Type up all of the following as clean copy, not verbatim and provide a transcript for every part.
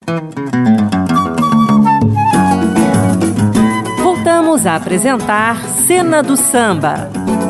Voltamos a apresentar Cena do Samba.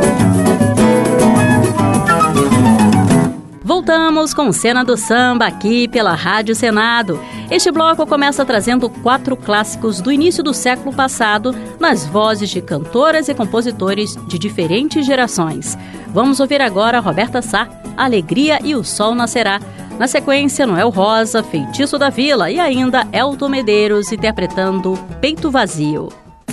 Voltamos com Cena do Samba aqui pela Rádio Senado. Este bloco começa trazendo 4 clássicos do início do século passado nas vozes de cantoras e compositores de diferentes gerações. Vamos ouvir agora Roberta Sá, Alegria e o Sol Nascerá. Na sequência, Noel Rosa, Feitiço da Vila e ainda Elton Medeiros interpretando Peito Vazio.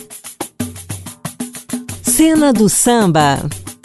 Cena do Samba.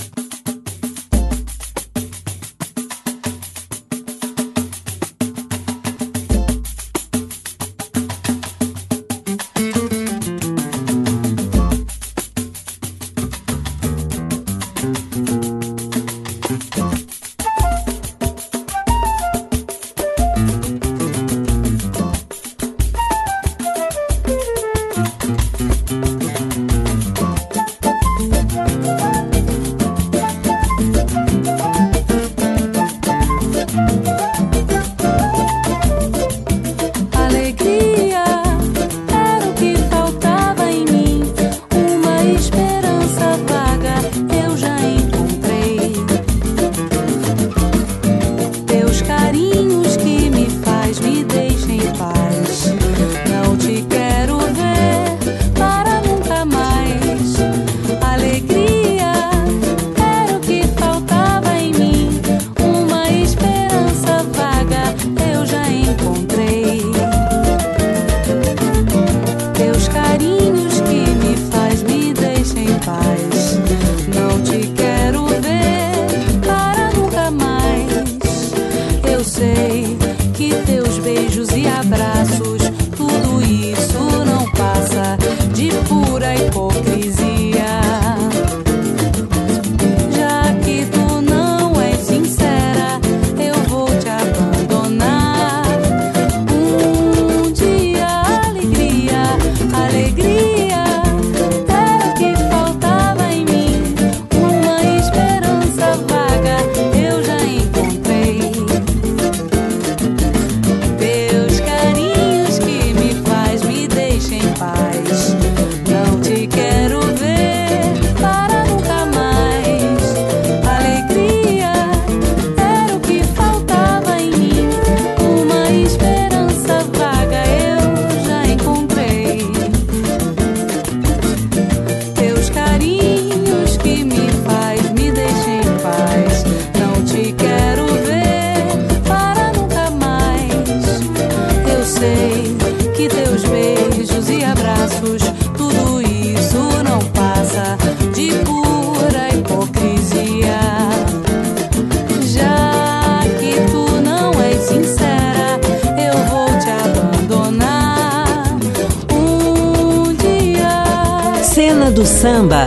Cena do Samba.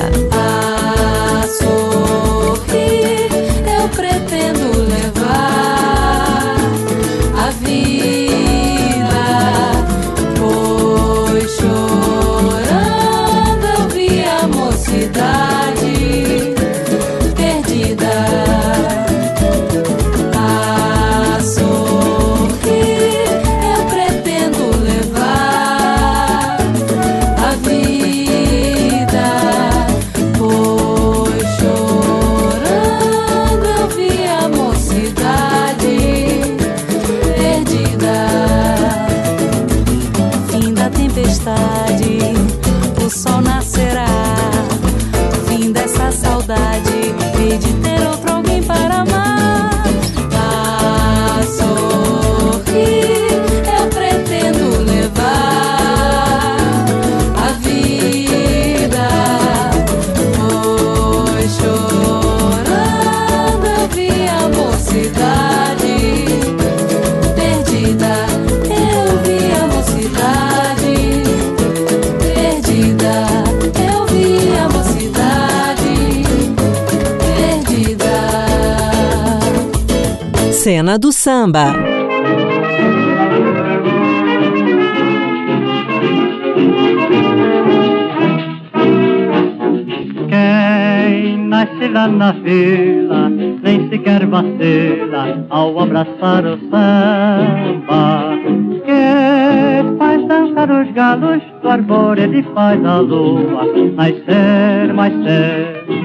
A sorrir eu pretendo levar a vida, pois chorando eu vi a mocidade perdida. A sorrir eu pretendo levar a vida. O sol nascerá, fim dessa saudade, hei de ter outro alguém para amar. A sorrir eu pretendo levar a vida, pois chorando eu vi a mocidade perdida. Eu vi a mocidade perdida, eu vi a mocidade perdida. Cena do Samba. Quem nasce lá na vila nem sequer vacila ao abraçar o samba. Quem cantar os galos, do arvoredo faz a lua nascer mais cedo.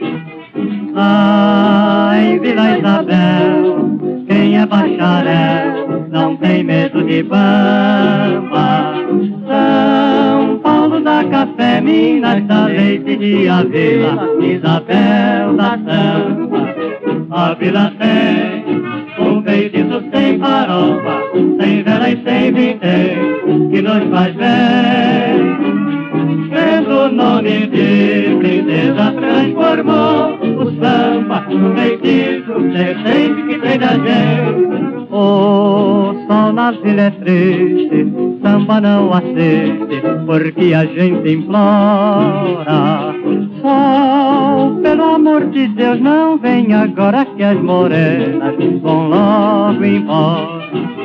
Ai, Vila Isabel, quem é bacharel não tem medo de bamba. São Paulo dá café, Minas dá leite e a Vila Isabel dá samba. A Vila tem um feitiço sem farofa, sem vela e sem vintém, que nos faz bem. Vendo o nome de princesa transformou o samba no feitiço decente que tem da gente. O sol na vila é triste, samba não assiste, porque a gente implora. Sol, pelo amor de Deus, não vem agora que as morenas vão logo embora.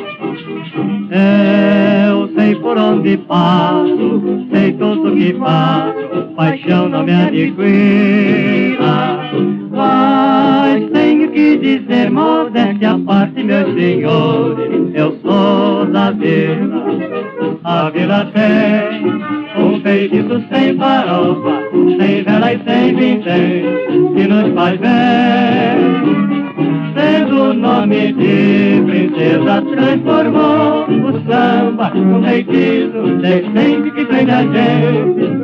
Eu sei por onde passo, sei tudo que faço, paixão não me adquira. Mas tenho que dizer, modéstia à parte, meus senhores, eu sou da vila. A vila tem um feitiço sem farofa, sem vela e sem vintém, que nos faz bem. Sendo o nome de princesa transformou o samba no feitiço decente que prende a gente.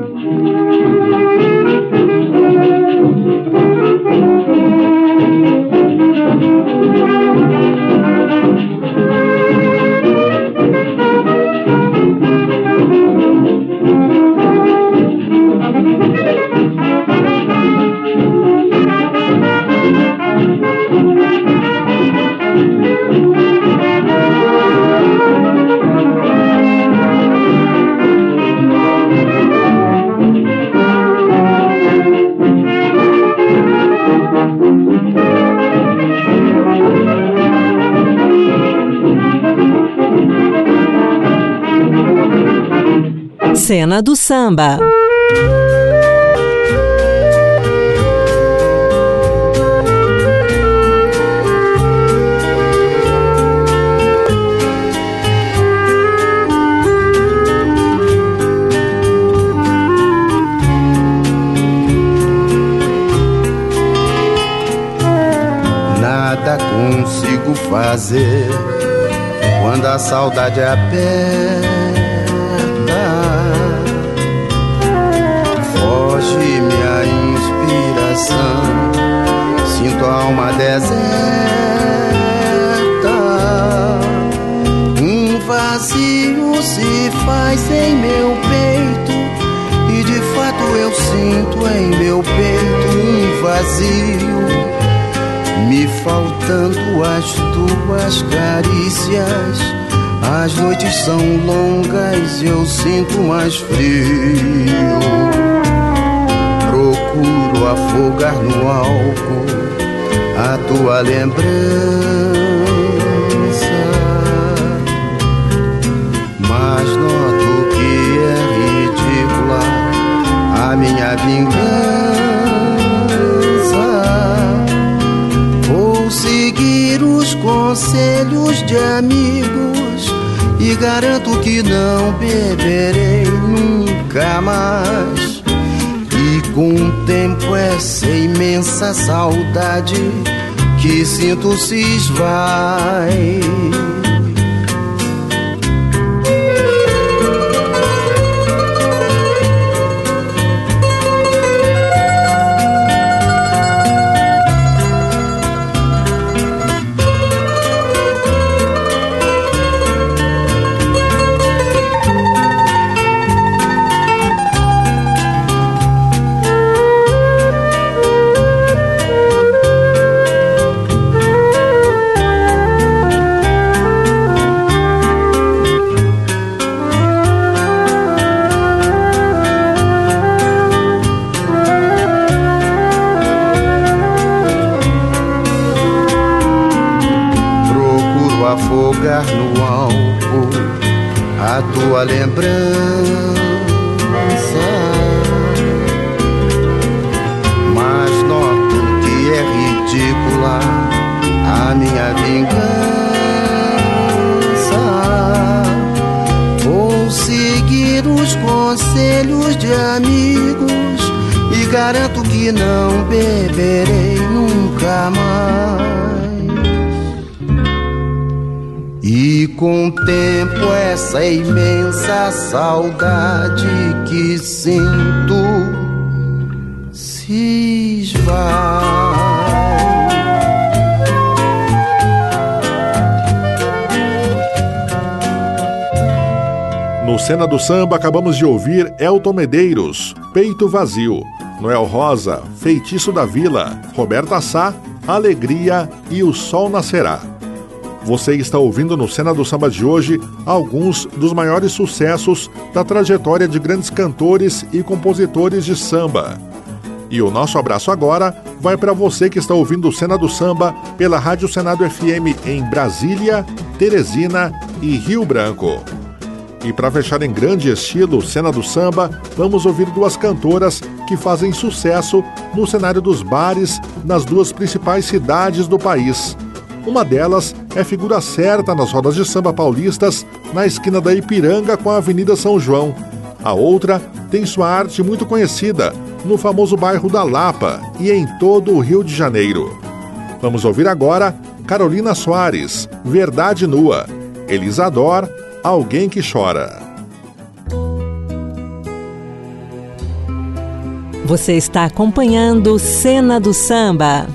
Cena do Samba. Nada consigo fazer quando a saudade aperta. Foge minha inspiração, sinto a alma deserta. Um vazio se faz em meu peito, e de fato eu sinto em meu peito um vazio, me faltando as tuas carícias. As noites são longas e eu sinto mais frio. Procuro afogar no álcool a tua lembrança, mas noto que é ridícula a minha vingança. Vou seguir os conselhos de amigos e garanto que não beberei nunca mais. E com o tempo essa imensa saudade que sinto se esvai. Afogar no álcool a tua lembrança, mas noto que é ridícula a minha vingança. Vou seguir seguir os conselhos de amigos e garanto que não beberei nunca mais. E com o tempo essa imensa saudade que sinto se esvai. No Cena do Samba, acabamos de ouvir Elton Medeiros, Peito Vazio, Noel Rosa, Feitiço da Vila, Roberta Sá, Alegria e O Sol Nascerá. Você está ouvindo no Cena do Samba de hoje alguns dos maiores sucessos da trajetória de grandes cantores e compositores de samba. E o nosso abraço agora vai para você que está ouvindo o Cena do Samba pela Rádio Senado FM em Brasília, Teresina e Rio Branco. E para fechar em grande estilo Cena do Samba, vamos ouvir duas cantoras que fazem sucesso no cenário dos bares nas duas principais cidades do país. Uma delas é figura certa nas rodas de samba paulistas, na esquina da Ipiranga com a Avenida São João. A outra tem sua arte muito conhecida no famoso bairro da Lapa e em todo o Rio de Janeiro. Vamos ouvir agora Carolina Soares, Verdade Nua, Elisador, Alguém que Chora. Você está acompanhando Cena do Samba.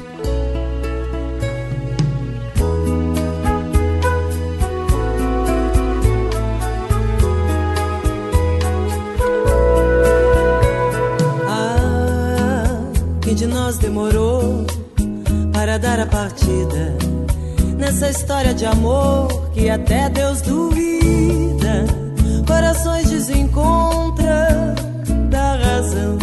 Quem de nós demorou para dar a partida nessa história de amor que até Deus duvida? Corações desencontram da razão.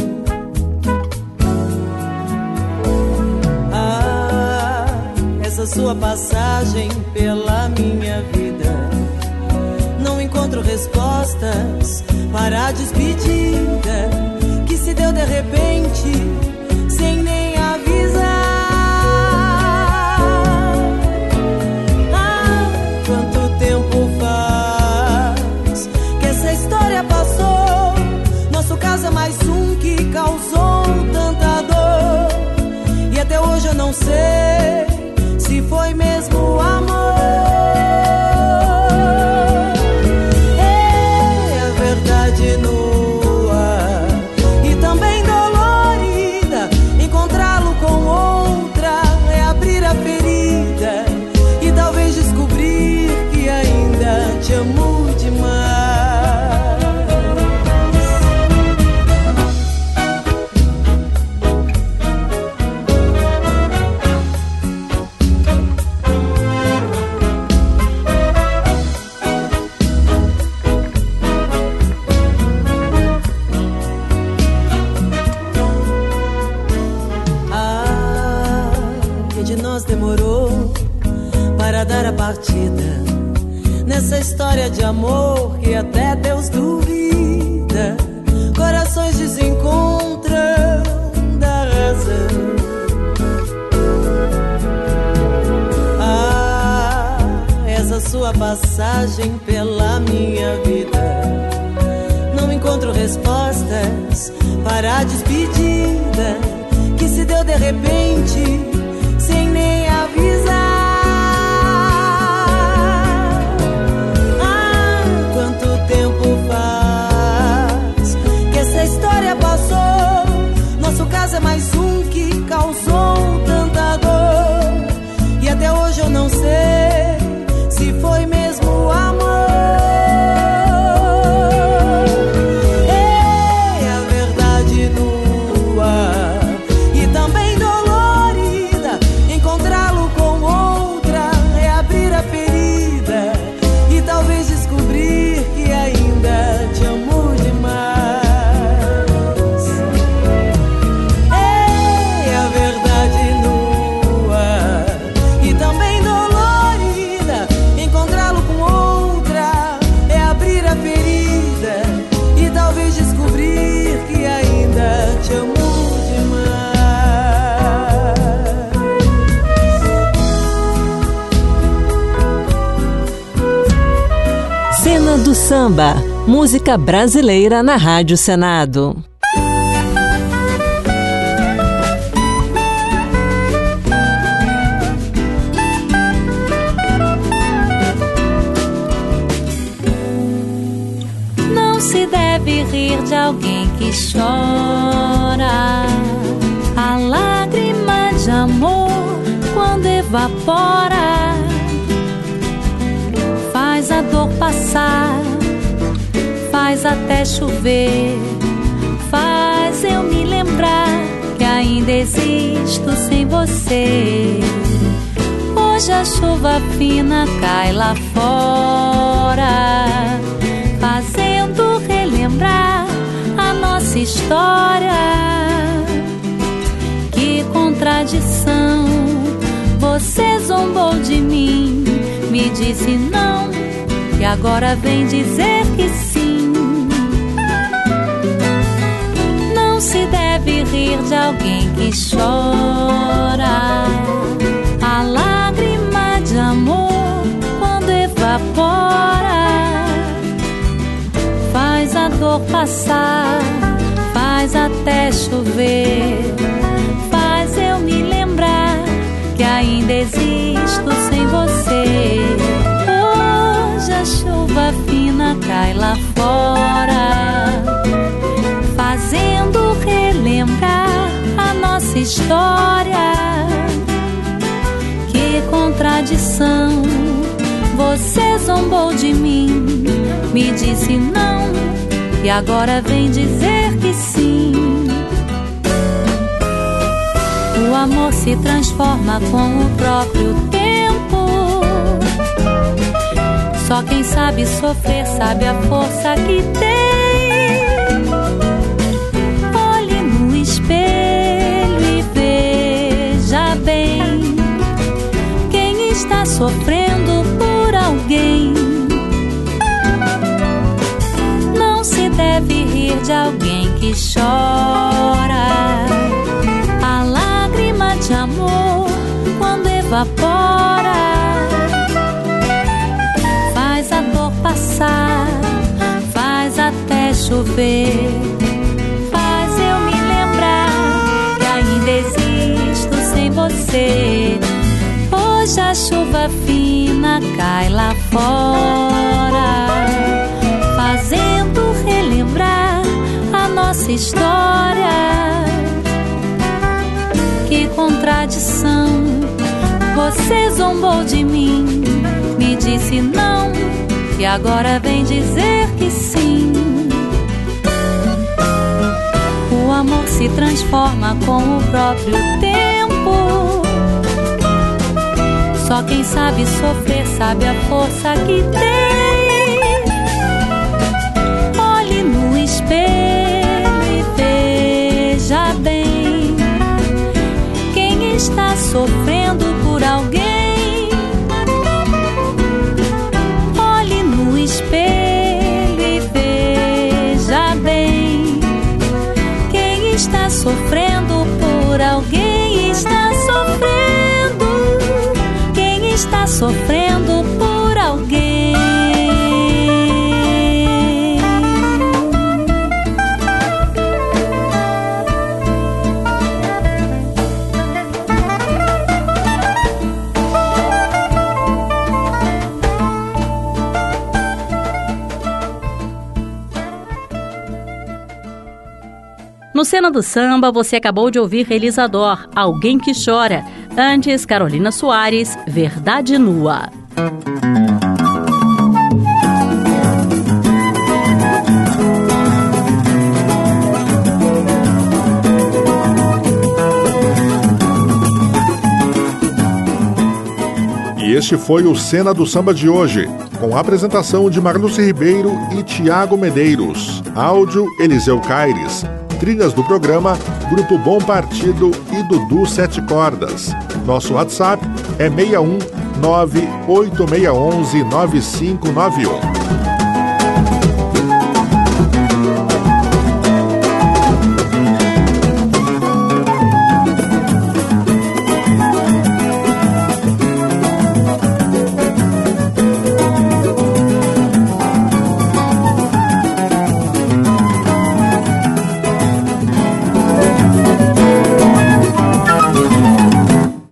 Essa sua passagem pela minha vida, não encontro respostas para a despedida que se deu de repente, sem nem avisar. Quanto tempo faz que essa história passou? Nosso caso é mais um que causou tanta dor, e até hoje eu não sei se foi mesmo amor. É a verdade nua e também dolorida. Encontrá-lo com outra é abrir a ferida e talvez descobrir que ainda te amo demais. Demorou para dar a partida nessa história de amor que até Deus duvida. Corações desencontram da razão. Essa sua passagem pela minha vida, não encontro respostas para a despedida que se deu de repente, sem nem avisar. Quanto tempo faz que essa história passou? Nosso caso é mais um que causou tanta dor, e até hoje eu não sei se foi mesmo amor. É a verdade nua e também dolorida. Encontrá-lo com outra é abrir a ferida e talvez descobrir que ainda te amo demais. É a verdade nua e também dolorida. Encontrá-lo com outra é abrir a ferida e talvez descobrir que ainda te amo demais. Cena do Samba, Música brasileira na Rádio Senado. Não se deve rir de alguém que chora. A lágrima de amor, quando evapora, faz a dor passar, faz até chover, faz eu me lembrar que ainda existo sem você. Hoje a chuva fina cai lá fora, fazendo relembrar a nossa história. Que contradição, você zombou de mim, me disse não, e agora vem dizer que sim. Não se deve rir de alguém que chora. A lágrima de amor, quando evapora, faz a dor passar, faz até chover, faz eu me lembrar que ainda existo sem você. Hoje a chuva fina cai lá fora, fazendo relembrar a nossa história. Que contradição, você zombou de mim, me disse não, e agora vem dizer que sim. O amor se transforma com o próprio tempo. Só quem sabe sofrer sabe a força que tem. Olhe no espelho e veja bem quem está sofrendo por alguém. Não se deve rir de alguém que chora. A lágrima de amor, quando evapora, faz a dor passar, faz até chover, faz eu me lembrar que ainda existo sem você. Hoje a chuva fina cai lá fora, fazendo relembrar a nossa história. Que contradição, você zombou de mim, me disse não, e agora vem dizer que sim. O amor se transforma com o próprio tempo. Só quem sabe sofrer sabe a força que tem. Olhe no espelho e veja bem quem está sofrendo por alguém. Olhe no espelho e veja bem quem está sofrendo por alguém. Está sofrendo, quem está sofrendo por alguém. No Cena do Samba, você acabou de ouvir Realizador, Alguém que Chora. Antes, Carolina Soares, Verdade Nua. E este foi o Cena do Samba de hoje, com a apresentação de Marluce Ribeiro e Tiago Medeiros. Áudio, Eliseu Caires. Trilhas do programa, Grupo Bom Partido e Dudu Sete Cordas. Nosso WhatsApp é 61 98611 9591.